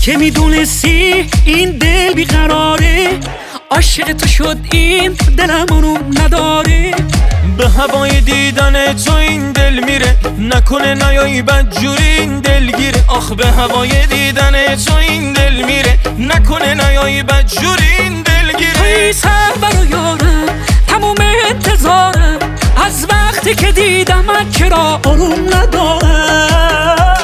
که میدونستی این دل بیقراره، عاشق تو شد این دلم اونو نداره. به هوای دیدن تو این دل میره، نکنه نیایی بدجوری این دل گیره. آخ به هوای دیدن تو این دل میره، نکنه نیایی بدجوری این دل گیره. توی سرور و یارم تموم انتظارم، از وقتی که دیدم چرا آروم ندارم.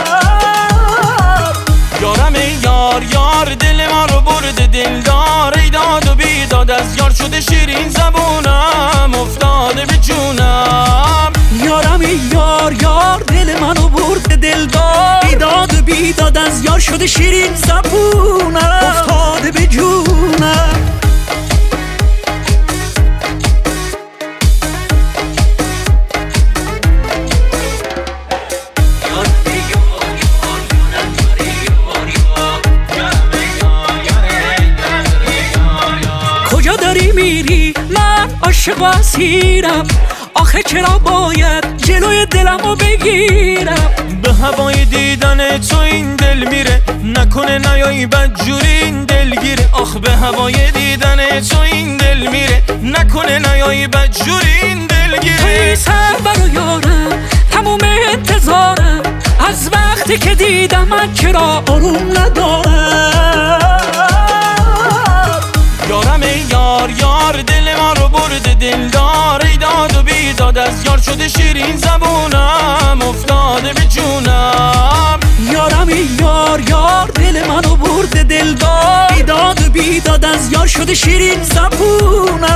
یارم ای یار یار دل ما رو برده دلدار، ای داد و بیداد از یار شده شیرین زبونم افتاده به جونم. یارم ای یار یار دل منو برده دلدار، ای داد و بیداد از یار شده شیرین زبونم افتاده به جونم. کجا داری میری؟ من عاشق و اسیرم، آخه چرا باید جلوی دلمو بگیرم؟ به هوای دیدن تو این دل میره، نکنه نیایی بدجوری این دل گیره. آخ به هوای دیدن تو این دل میره، نکنه نیایی بدجوری این دل گیره. توی سرور و یارم تموم انتظارم، از وقتی که دیدم من چرا آروم ندارم. یارم ای یار یار دل ما رو برده دلدار، ای داد و بیداد از یار شده شیرین زبونم افتاده به جونم. یارم ای یار یار دل منو برده دلدار، ای داد و بیداد از یار شده شیرین زبونم